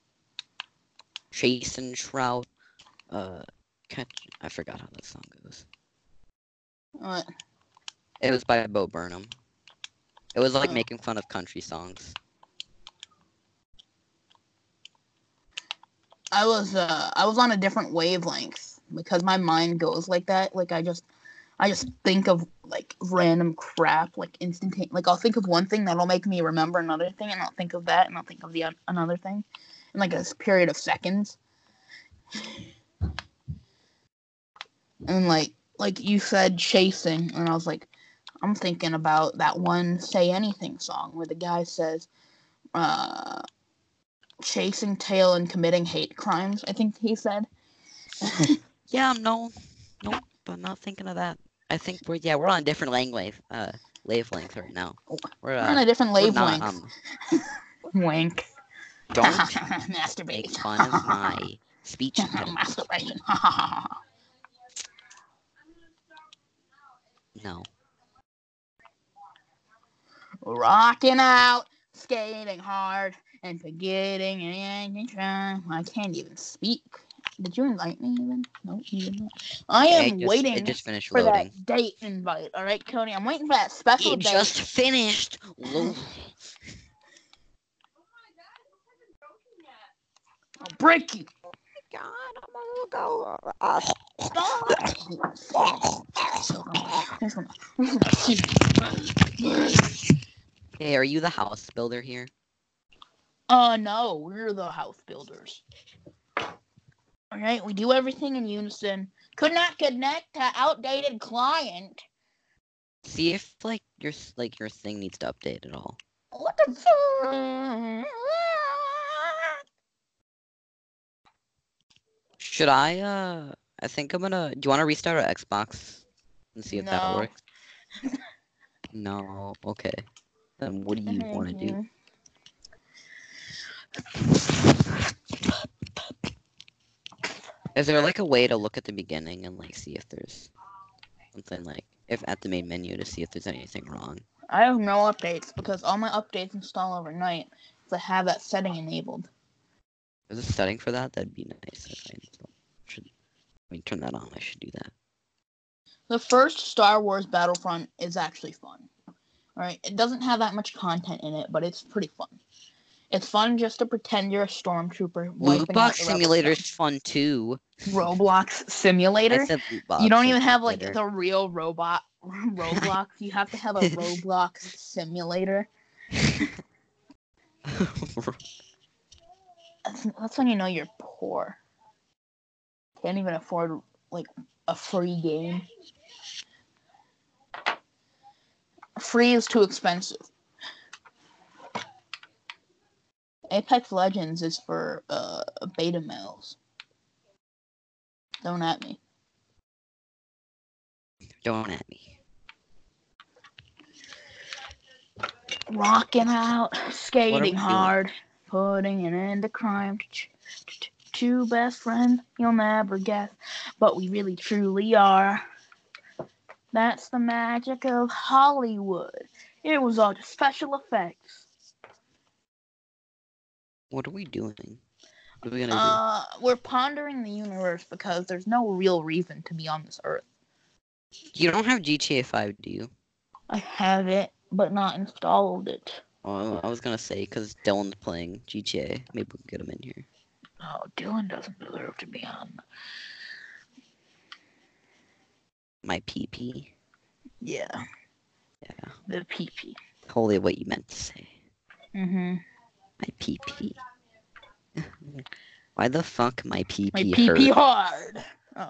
Chasing trout. Uh, catch. I forgot how that song goes. What? It was by Bo Burnham. It was like Oh. making fun of country songs. I was uh I was on a different wavelength because my mind goes like that. Like I just I just think of like random crap, like instantaneous. Like I'll think of one thing that'll make me remember another thing, and I'll think of that, and I'll think of the another thing, in like a period of seconds. And like like you said, chasing, and I was like, I'm thinking about that one "Say Anything" song where the guy says, uh, "Chasing tail and committing hate crimes." I think he said. Yeah, no, nope. I'm not thinking of that. I think we're yeah we're on a different language uh wavelength right now. We're, We're uh, on a different we're not, wavelength. um, Wank. don't Masturbate. make fun of my speech impediment. Masturbation. No. Rocking out, skating hard, and forgetting and trying. I can't even speak. Did you invite me even? No, you did not. I Yeah, am it just, waiting it just finished for loading. that date invite. All right, Cody. I'm waiting for that special It date. just finished. Lo- I'll break you. God, I'm gonna go. Uh, hey, are you the house builder here? Uh, no, we're the house builders. All right, we do everything in unison. Could not connect to outdated client. See if like your like your thing needs to update at all. What the fuck? Should I? Uh, I think I'm gonna. Do you want to restart our Xbox and see if that No. works? No. Okay. Then what do you want to do? Is there like a way to look at the beginning and like see if there's something like if at the main menu to see if there's anything wrong? I have no updates because all my updates install overnight. So I have that setting enabled. There's a setting for that. That'd be nice. If I install. Should I mean turn that on? I should do that. The first Star Wars Battlefront is actually fun. Alright, it doesn't have that much content in it, but it's pretty fun. It's fun just to pretend you're a stormtrooper. Loot box simulator is fun too. Roblox simulator. I said loot box You don't even have like simulator. the real robot Roblox. You have to have a Roblox simulator. That's, that's when you know you're poor. Can't even afford like a free game. Free is too expensive. Apex Legends is for uh, beta males. Don't at me. Don't at me. Rocking out, skating we hard, putting an end to crime. Two best friends you'll never guess, but we really truly are. That's the magic of Hollywood. It was all just special effects. What are we doing? What are we gonna Uh, we're pondering the universe because there's no real reason to be on this earth. You don't have G T A five, do you? I have it, but not installed it. Oh, I was gonna say, because Dylan's playing G T A. Maybe we can get him in here. Oh, Dylan doesn't deserve to be on. My P P. Yeah. Yeah. The P P. Totally what you meant to say. Mm-hmm. My P P. Why the fuck my P My P P P hurt? hard. Oh.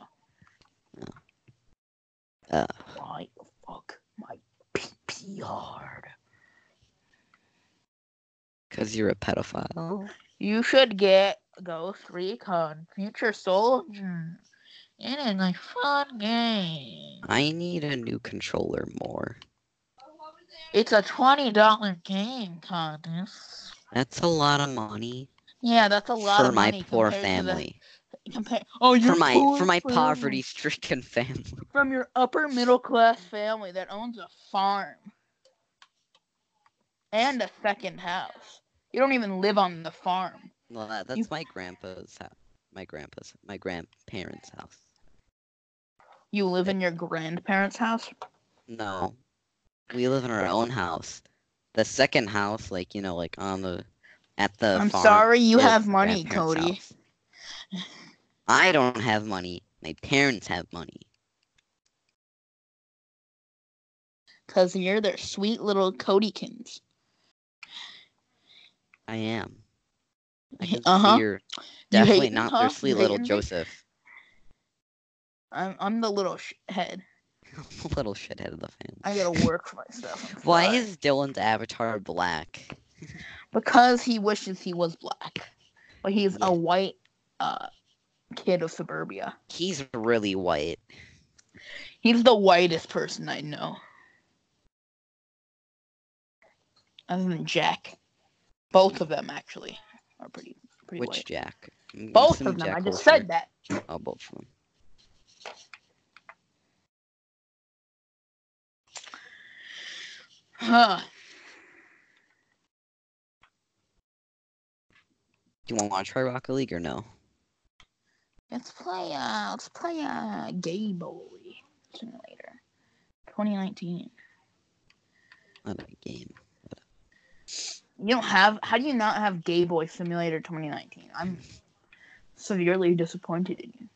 Uh, Why the fuck my P P hard? Cause you're a pedophile. You should get Ghost Recon Future Soldier. It is a fun game. I need a new controller more. It's a twenty dollar game, Candace. That's a lot of money. Yeah, that's a lot for of my money poor compared family. to the compare. Oh, your For my poor for my family. poverty-stricken family. From your upper middle class family that owns a farm and a second house. You don't even live on the farm. Well, that, that's You- my grandpa's house. My grandpa's, my grandparents' house. You live in your grandparents' house? No, we live in our own house. The second house, like you know, like on the, at the I'm farm. sorry you is have my money, grandparents' Cody. house. I don't have money. My parents have money. Because you're their sweet little Codykins. I am. I can Uh-huh. see you're You definitely hating, not huh? their You sweet little hating me? Joseph. I'm, I'm the little head. Little shithead of the family. I gotta work for myself. I'm Why sorry. is Dylan's avatar black? Because he wishes he was black. But he's Yeah. a white uh, kid of suburbia. He's really white. He's the whitest person I know. Other than Jack. Both of them, actually, are pretty pretty Which white. Jack? I'm Both assuming of them. Jack I just Holster. said that. Oh, both of them. Huh. Do you want to try Rocket League or no? Let's play. Uh, let's play. Uh, Gay Boy Simulator, twenty nineteen. Not a game. You don't have. How do you not have Gay Boy Simulator twenty nineteen? I'm severely disappointed in you.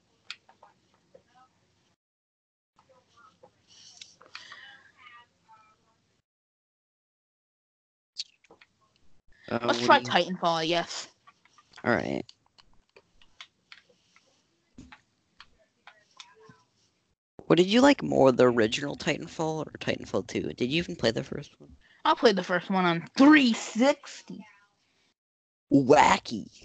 Uh, Let's what try do you- Titanfall, I guess. All right. What did you like more, the original Titanfall or Titanfall two? Did you even play the first one? I played the first one on three sixty. Wacky.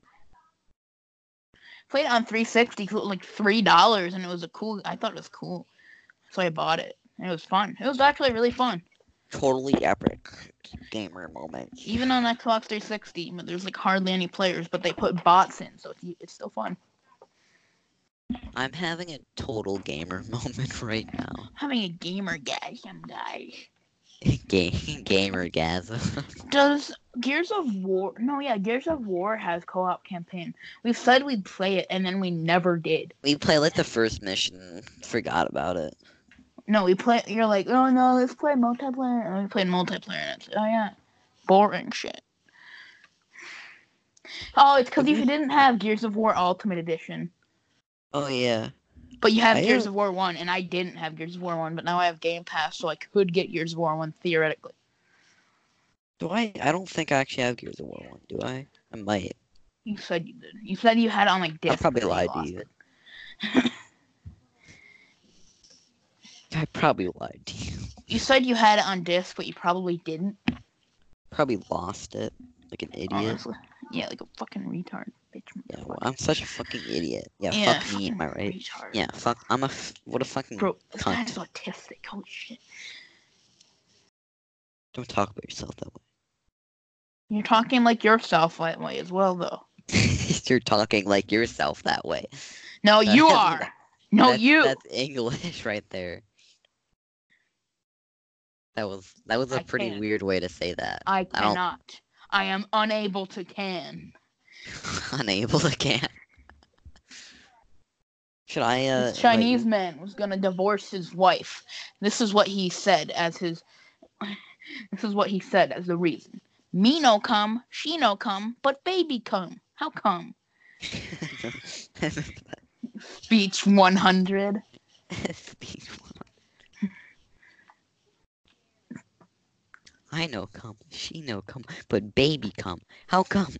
Played it on three sixty because it was like three dollars and it was a cool. I thought it was cool, so I bought it. And it was fun. It was actually really fun. Totally epic gamer moment. Even on Xbox three sixty, but there's like hardly any players, but they put bots in, so it's, it's still fun. I'm having a total gamer moment right now. Having a gamer gasm, guys. Game gamergasm. Does Gears of War? No, yeah, Gears of War has co-op campaign. We said we'd play it, and then we never did. We play like the first mission, and forgot about it. No, we play. You're like, oh no, let's play multiplayer. And we played multiplayer. And it's, oh yeah, boring shit. Oh, it's because you didn't have Gears of War Ultimate Edition. Oh yeah. But you have I Gears have- of War one, and I didn't have Gears of War one, but now I have Game Pass, so I could get Gears of War one theoretically. Do I? I don't think I actually have Gears of War one. Do I? I might. You said you did. You said you had it on like disc. I probably but then lied to lost you. it. I probably lied to you. You said you had it on disc, but you probably didn't. Probably lost it, like an idiot. Honestly, yeah, like a fucking retard, bitch. Yeah, well, I'm such a fucking idiot. Yeah, Yeah, fuck me, am I right? retard. Yeah, fuck. I'm a. F- what a fucking Bro, this cunt. guy's autistic. Holy shit. Don't talk about yourself that way. You're talking like yourself that way as well, though. You're talking like yourself that way. No, That you has- are. No, that's, you. That's English right there. That was that was a I pretty can't. weird way to say that. I I don't- cannot. I am unable to can. Unable to can. Should I uh This invite Chinese you? man was gonna divorce his wife. This is what he said as his. This is what he said as the reason. Me no come, she no come, but baby come. How come? Speech one hundred. Speech one. I know come, she no come, but baby come. How come?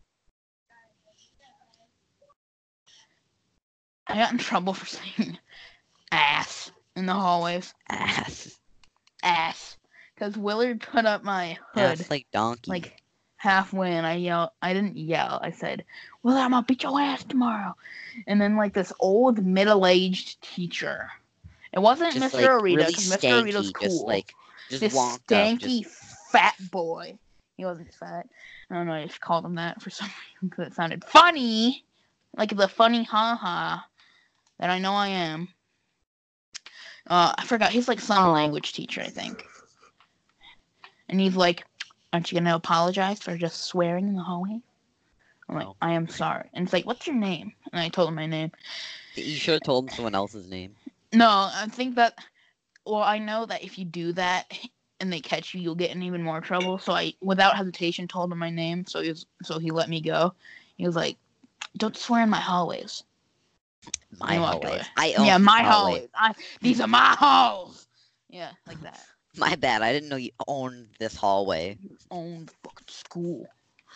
I got in trouble for saying ass in the hallways. Ass. Ass. Because Willard put up my hood Ass like donkey. like halfway and I yelled. I didn't yell. I said, Willard, I'm going to beat your ass tomorrow. And then like this old middle-aged teacher. It wasn't just Mister like Arita really because Mister Arita's stanky, cool. just like just this wonked up. Just stanky fat boy. He wasn't fat. I don't know. I just called him that for some reason because it sounded funny, like the funny ha ha that I know I am. Uh, I forgot. He's like some language teacher, I think. And he's like, "Aren't you gonna apologize for just swearing in the hallway?" I'm like, No. "I am sorry." And it's like, "What's your name?" And I told him my name. You should have told him someone else's name. No, I think that. Well, I know that if you do that and they catch you, you'll get in even more trouble. So I, without hesitation, told him my name. So he was, so he let me go. He was like, "Don't swear in my hallways." My And he walked hallways. away. I own Yeah, this my hallway. hallways. I, these are my halls. Yeah, like that. My bad. I didn't know you owned this hallway. You own the fucking school.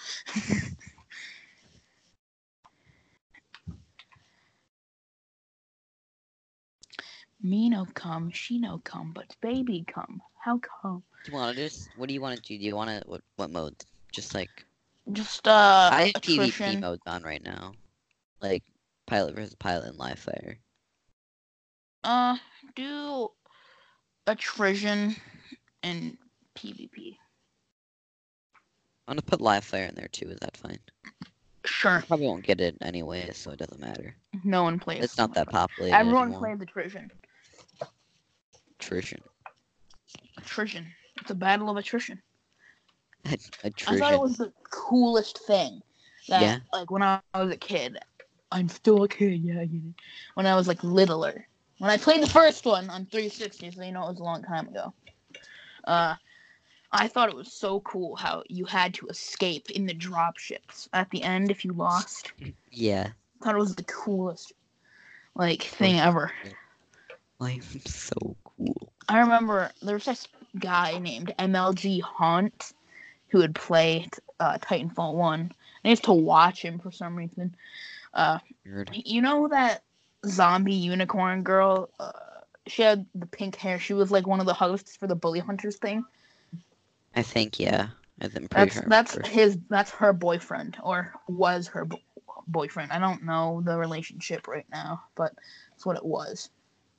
Me no come, she no come, but baby come. How come? Do you want to just? What do you want to do? Do you want to? What? What mode? Just like Just uh, I have attrition. PvP modes on right now, like pilot versus pilot and live fire. Uh, do attrition and PvP. I'm gonna put live fire in there too. Is that fine? Sure. I probably won't get it anyway, so it doesn't matter. No one plays. It's not that populated Everyone anymore. plays attrition. Attrition. Attrition. It's a battle of attrition. Attrition. I thought it was the coolest thing. That, Yeah. like, when I was a kid. I'm still a kid, yeah, I get it. When I was, like, littler. When I played the first one on three sixty, so you know it was a long time ago. Uh, I thought it was so cool how you had to escape in the dropships at the end if you lost. Yeah. I thought it was the coolest, like, thing ever. I'm so cool. I remember there was this guy named M L G Hunt who would play uh, Titanfall one. I used to watch him for some reason. Uh, Weird. you know that zombie unicorn girl? Uh, she had the pink hair. She was like one of the hosts for the Bully Hunters thing. I think yeah. I'm pretty That's sure. that's his. That's her boyfriend, or was her bo- boyfriend. I don't know the relationship right now, but that's what it was.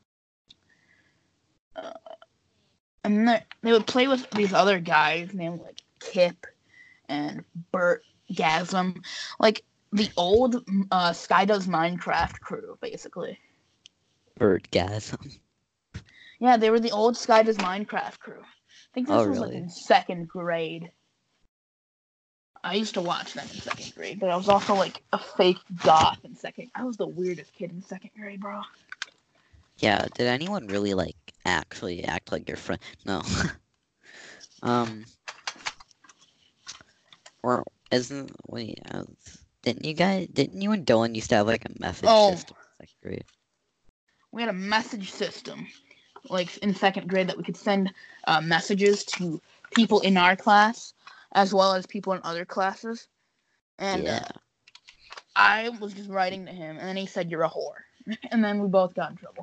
Uh, and they would play with these other guys named like Kip and Bert Gasm, like the old uh, Sky Does Minecraft crew, basically. Birdgasm. Yeah, they were the old Sky Does Minecraft crew. I think this Oh, was really? like in second grade. I used to watch them in second grade, but I was also like a fake goth in second. I was the weirdest kid in second grade, bro. Yeah, did anyone really like actually act like your friend? No. um. Or isn't wait? Uh, didn't you guys? Didn't you and Dylan used to have like a message Oh. system in second grade? We had a message system, like in second grade, that we could send uh, messages to people in our class, as well as people in other classes. And Yeah. uh, I was just writing to him, and then he said, "You're a whore," and then we both got in trouble.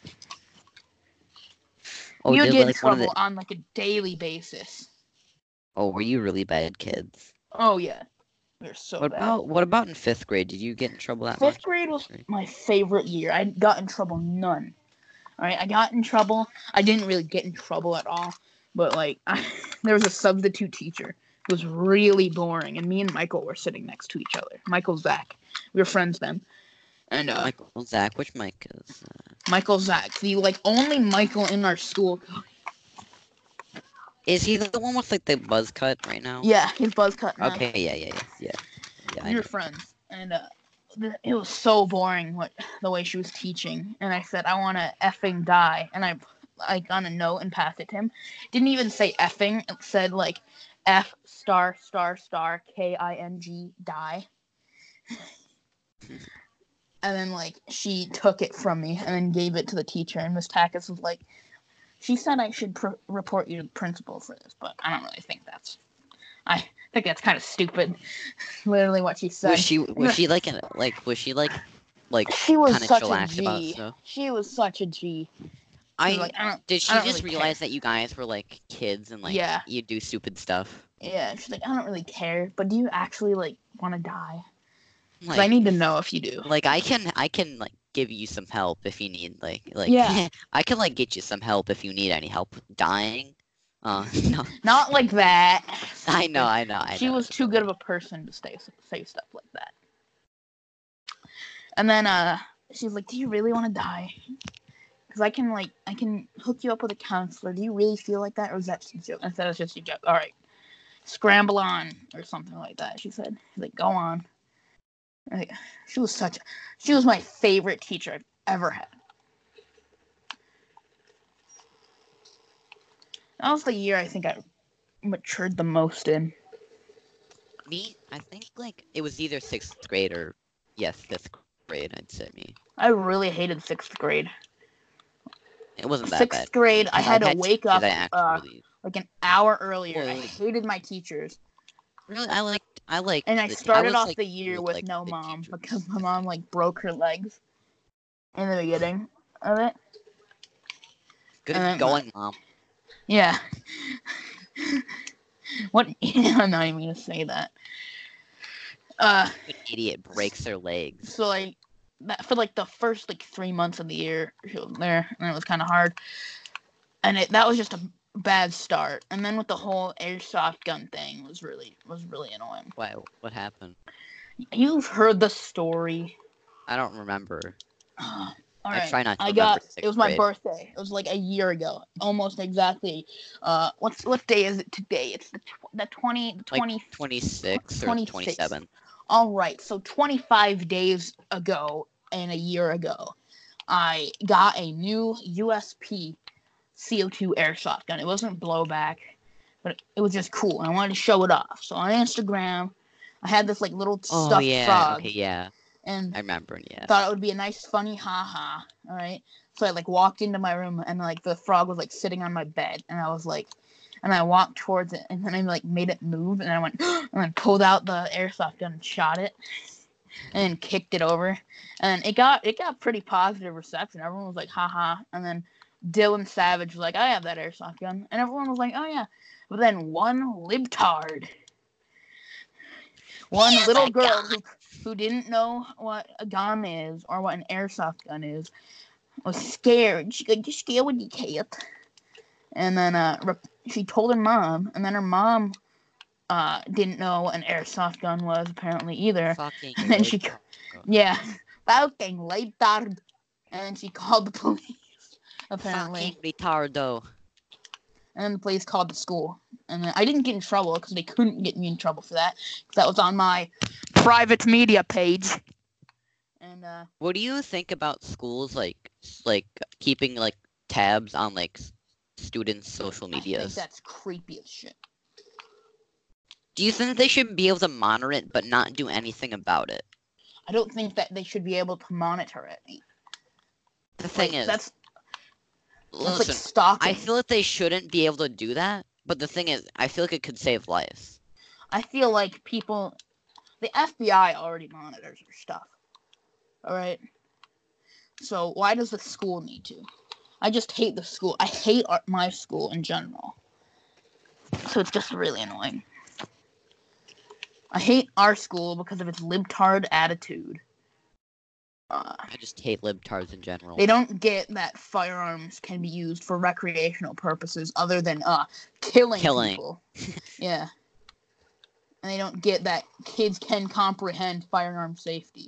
Oh, you did, get in like, one of trouble the- on like a daily basis. Oh, were you really bad kids? Oh yeah, we were so What bad. about what about in fifth grade? Did you get in trouble that Fifth much? grade was my favorite year. I got in trouble none. All right, I got in trouble. I didn't really get in trouble at all, but like I, there was a substitute teacher who was really boring, and me and Michael were sitting next to each other. Michael Zach, we were friends then, and uh, Michael Zach, which Mike is? Uh... Michael Zach, the like only Michael in our school. Is he the one with like the buzz cut right now? Yeah, he's buzz cut now. Okay, yeah, yeah, yeah, yeah. yeah we I were know. friends, and uh, it was so boring what the way she was teaching, and I said I want to effing die, and I I got a note and passed it to him. Didn't even say effing. It said like F star star star K I N G die. And then like she took it from me and then gave it to the teacher, and Miss Takis was like, she said I should pr- report you to the principal for this, but I don't really think that's. I think that's kind of stupid. Literally what she said. Was she was she like an, like was she like like she was kind of such a chillaxed about G. stuff? She was such a G. I, Like, I don't, did she I don't just really realize care. that you guys were like kids and like Yeah. you do stupid stuff? Yeah, she's like, I don't really care, but do you actually like want to die? Because Like, I need to know if you do. Like I can I can like give you some help if you need like like Yeah. I can like get you some help if you need any help dying. Uh no. Not like that. I know, I know, I She know. was too good of a person to say say stuff like that. And then uh, she's like, "Do you really want to die? Because I can like I can hook you up with a counselor. Do you really feel like that, or is that just a joke?" I said, "It's just a joke. All right, scramble on or something like that." She said, She's like, "Go on." Like, she was such. She was my favorite teacher I've ever had. That was the year I think I matured the most in. Me, I think like it was either sixth grade or yes, fifth grade. I'd say me. I really hated sixth grade. It wasn't that Sixth bad. grade, I had I to had wake teachers up I uh, actually like an hour earlier. Well, I hated my teachers. really I liked I liked And I the te- started was, off like, the year with, with like, no the mom teachers, because my I mom think. like broke her legs in the beginning of it. Good And going, mom. Yeah. What? I'm not even gonna say that. Uh, An idiot breaks their legs. so like that for like the first like three months of the year she was there, and it was kind of hard. And it that was just a bad start. And then with the whole airsoft gun thing was really was really annoying. Why? What happened? You've heard the story. I don't remember. All I right. try not to I remember got sixth it was my grade. birthday. It was like a year ago, almost exactly. Uh, what's what day is it today? It's the tw- the twenty the Like twenty twenty-six or twenty-six. twenty-seven. All right, so twenty-five days ago and a year ago, I got a new U S P C O two airsoft gun. It wasn't blowback, but it, it was just cool. And I wanted to show it off. So on Instagram, I had this like little Oh stuffed yeah. frog. Okay. Yeah. And I remember. Yeah. thought it would be a nice, funny haha. All right. So I like walked into my room and like the frog was like sitting on my bed, and I was like, and I walked towards it, and then I like made it move, and I went and then pulled out the airsoft gun and shot it, and then kicked it over, and it got it got pretty positive reception. Everyone was like haha, and then Dylan Savage was like, I have that airsoft gun, and everyone was like, oh yeah, but then one libtard. One Oh little my girl God. who who didn't know what a gun is or what an airsoft gun is was scared. She got just scared with you cat. And then uh, rep- she told her mom, and then her mom uh didn't know what an airsoft gun was apparently either. Fucking. And then she, libtard. yeah, fucking libtard. And then she called the police apparently. Fucking retardo. And then the police called the school. And then I didn't get in trouble because they couldn't get me in trouble for that. Because that was on my private media page. And, uh... What do you think about schools, like, s- like, keeping, like, tabs on, like, s- students' social I think medias? that's creepy as shit. Do you think they should be able to monitor it but not do anything about it? I don't think that they should be able to monitor it. The thing Like, is, that's, that's listen, like stalking. I feel like they shouldn't be able to do that, but the thing is, I feel like it could save lives. I feel like people... The F B I already monitors your stuff. Alright? So why does the school need to? I just hate the school. I hate our, my school in general. So it's just really annoying. I hate our school because of its libtard attitude. Uh, I just hate libtards in general. they don't get that firearms can be used for recreational purposes other than uh killing, Killing. people. Yeah. And they don't get that kids can comprehend firearm safety.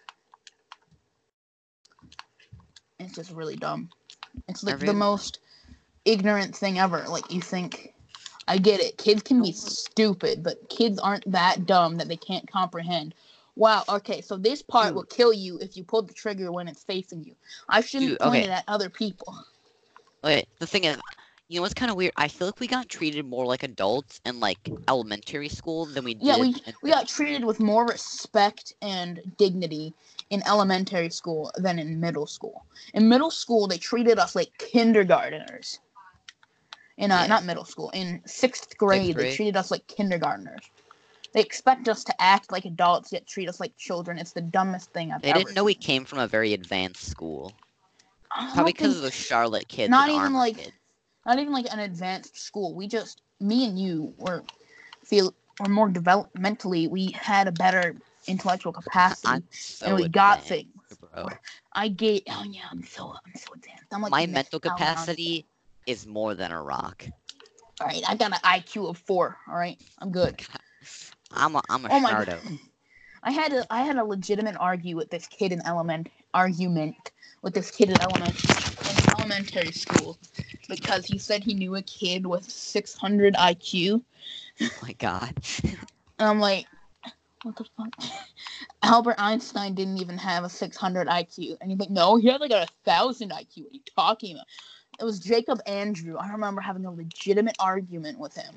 It's just really dumb. It's like I the really- most ignorant thing ever. Like, you think... I get it. Kids can be stupid, but kids aren't that dumb that they can't comprehend Wow, okay, so this part Dude. will kill you if you pull the trigger when it's facing you. I shouldn't Dude, point okay. it at other people. Okay, the thing is, you know what's kind of weird? I feel like we got treated more like adults in like elementary school than we Yeah, did. we in we got treated with more respect and dignity in elementary school than in middle school. In middle school, they treated us like kindergarteners. In uh, Yeah. not middle school, in sixth grade, Sixth they grade? treated us like kindergarteners. They expect us to act like adults yet treat us like children. It's the dumbest thing I've They ever didn't know seen. we came from a very advanced school. I Probably don't because think of those Charlotte kids not and even Armor like kids. not even like an advanced school. We just me and you were feel were more developmentally. We had a better intellectual capacity, I'm and so we got advanced, things. bro. I get. Oh yeah, I'm so I'm so advanced. I'm like My the next mental Albert Einstein. capacity is more than a rock. All right, I got an I Q of four. All right, I'm good. I'm a I'm a Oh my Shardo. god. I had a I had a legitimate argue with this kid in element argument with this kid in element in elementary school because he said he knew a kid with six hundred I Q. Oh my god. And I'm like, what the fuck? Albert Einstein didn't even have a six hundred I Q. And he's like, no, he had like a one thousand I Q. What are you talking about? It was Jacob Andrew. I remember having a legitimate argument with him.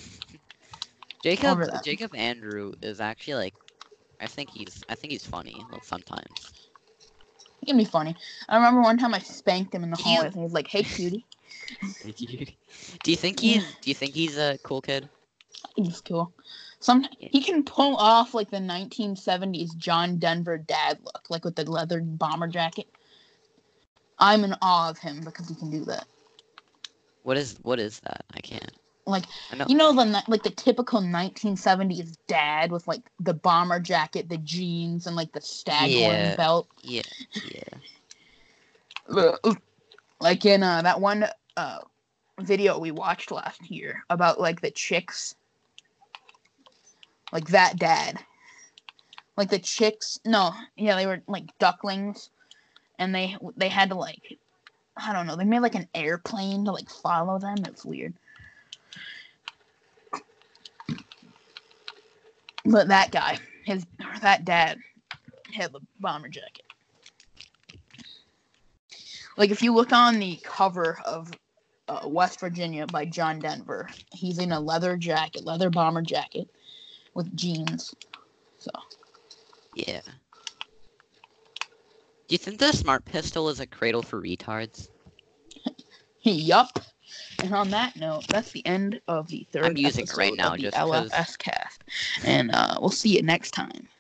Jacob Over that. Jacob Andrew is actually like I think he's I think he's funny sometimes. He can be funny. I remember one time I spanked him in the He- hallway and he was like, hey cutie. Do you think he's do you think he's a cool kid? He's cool. Some Yeah. he can pull off like the nineteen seventies John Denver dad look, like with the leather bomber jacket. I'm in awe of him because he can do that. What is what is that? I can't. Like I know. you know the like the typical nineteen seventies dad with like the bomber jacket, the jeans, and like the staghorn Yeah. belt. Yeah. Yeah. Like in uh, that one uh, video we watched last year about like the chicks. Like that dad. Like the chicks. No, yeah, they were like ducklings, and they they had to like I don't know. They made like an airplane to like follow them. It's weird. But that guy, his that dad, had the bomber jacket. Like if you look on the cover of uh, West Virginia by John Denver, he's in a leather jacket, leather bomber jacket, with jeans. So. Yeah. Do you think the smart pistol is a cradle for retards? Yup. And on that note, that's the end of the third I'm using it episode right now of the just 'cause- L F S cast. And uh, we'll see you next time.